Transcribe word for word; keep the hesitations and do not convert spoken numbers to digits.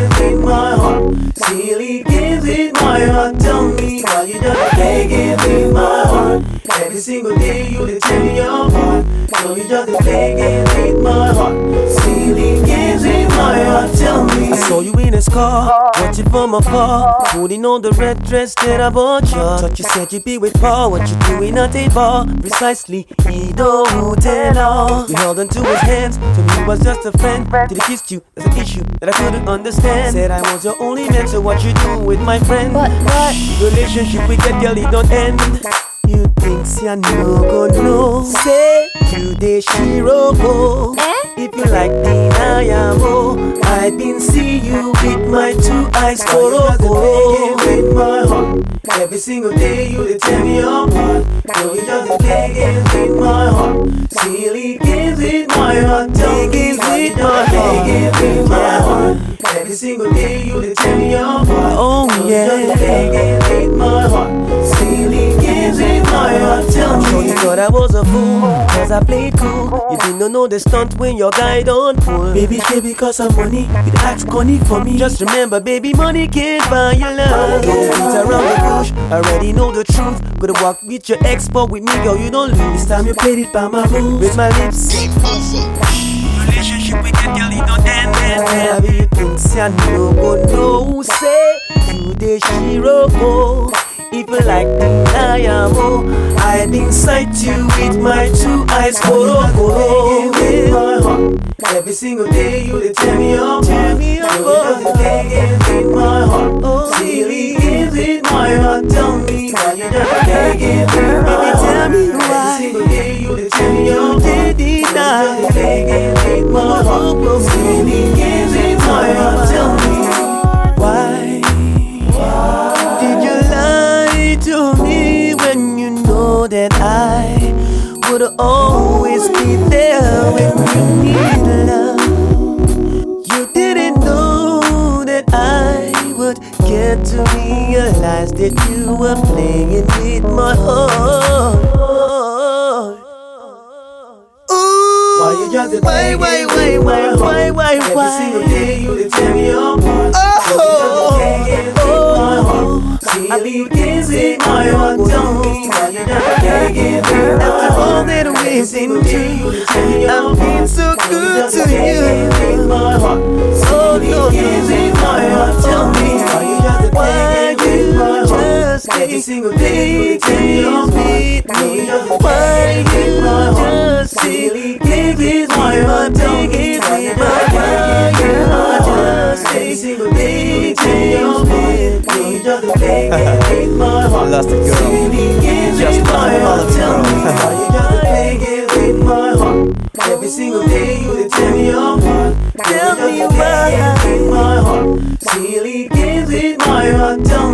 games with my heart. Silly games with my heart. Tell me why you just play games with my heart. Every single day you dey tear me apart. So you just play games with my heart. Silly games with my heart. Tell me. I saw you in a car, watching from afar, putting on the red dress that I bought you. Thought you said you'd be with Paul. What you doing at a bar? Precisely, he don't tell. You held onto his hands, told me he was just a friend. Till he kissed you, there's an issue that I couldn't understand. Said I was your only man, so what you do with my friend? But, but relationship with that girl, it don't end. You think you no go no? Say you dey shiroko. eh? If you like Dinayamo, I been see you with my two eyes. Koroko with my heart. Every single day you dey tear me apart. So you just play games with my heart. Silly games with my heart. Play games with my heart. Games with my heart. Every single day you dey tear me apart. Oh so yeah. You just play games with my heart. Silly games with my heart. Tell me. Sure you thought I was a fool, cause I played cool. You didn't know the stunt when your guy don't pull. Baby, hey, because of money, you'd ask Connie for me. Just remember, baby, money can't buy your love. Don't beat around the bush, already know the truth. Could've walked with your ex, but with me, girl, you don't lose. This time you played it by my rules, with my lips. Relationship with that girl, it don't end. Have you think, say I no go no. Say, you dey shiroko. If you like Dinayamo, I been sight you with my two eyes. Koro koro with my heart. Every single day you dey tear me apart. Tear me apart. You just play games with my heart. Oh, silly games with my heart. Tell me why you just play games with my heart. Tell me why. Every single day you dey tear me apart. You just play games with my heart. Silly games with my heart. Tell me why. Why did you lie to me when you know that I would always be there when you need love? You didn't know that I would get to realize that you were playing with my heart. Ooh, why you just why, why, why, why, why, why, why? Every single day you dey tear me apart. Oh, oh, silly games in my heart. Tell me why you just can't get me. After all that we've been through, I've been so good to you. Oh no, games in my heart. Tell me why you just why you just every single day games with me. Why you just silly games in my heart. Tell me why you just every single day games with me. Just play games with my heart. Lost it, girl. Silly games with my heart. Tell me why you just play games with my heart. Every single day you dey tear me apart. Tell me why. With my heart. Silly games with my heart. Tell